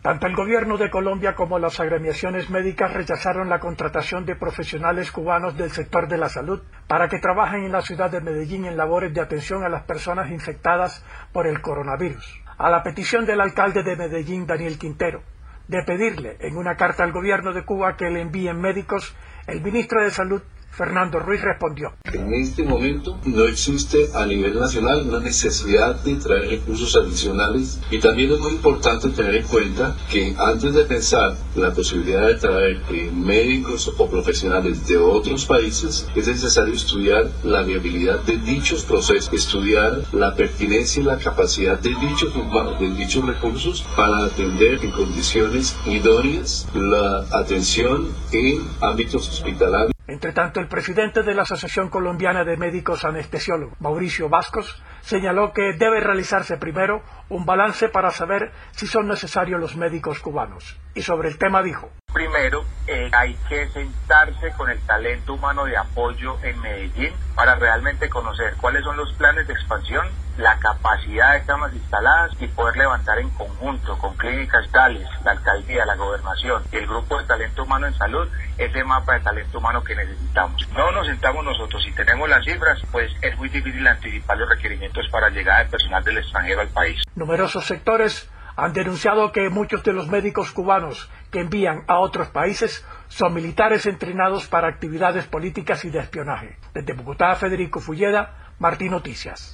Tanto el gobierno de Colombia como las agremiaciones médicas rechazaron la contratación de profesionales cubanos del sector de la salud para que trabajen en la ciudad de Medellín en labores de atención a las personas infectadas por el coronavirus. A la petición del alcalde de Medellín, Daniel Quintero, de pedirle en una carta al gobierno de Cuba que le envíen médicos, el ministro de Salud, Fernando Ruiz, respondió: En este momento no existe a nivel nacional una necesidad de traer recursos adicionales, y también es muy importante tener en cuenta que antes de pensar la posibilidad de traer médicos o profesionales de otros países, es necesario estudiar la viabilidad de dichos procesos, estudiar la pertinencia y la capacidad de dichos recursos para atender en condiciones idóneas la atención en ámbitos hospitalarios. Entre tanto, el presidente de la Asociación Colombiana de Médicos Anestesiólogos, Mauricio Vascos, señaló que debe realizarse primero un balance para saber si son necesarios los médicos cubanos. Y sobre el tema dijo: Primero, hay que sentarse con el talento humano de apoyo en Medellín para realmente conocer cuáles son los planes de expansión, la capacidad de camas instaladas y poder levantar en conjunto con clínicas tales, la alcaldía, la gobernación y el grupo de talento humano en salud, ese mapa de talento humano que necesitamos. No nos sentamos nosotros, si tenemos las cifras, pues es muy difícil anticipar los requerimientos para llegada de personal del extranjero al país. Numerosos sectores han denunciado que muchos de los médicos cubanos que envían a otros países son militares entrenados para actividades políticas y de espionaje. Desde Bogotá, Federico Fulleda, Martín Noticias.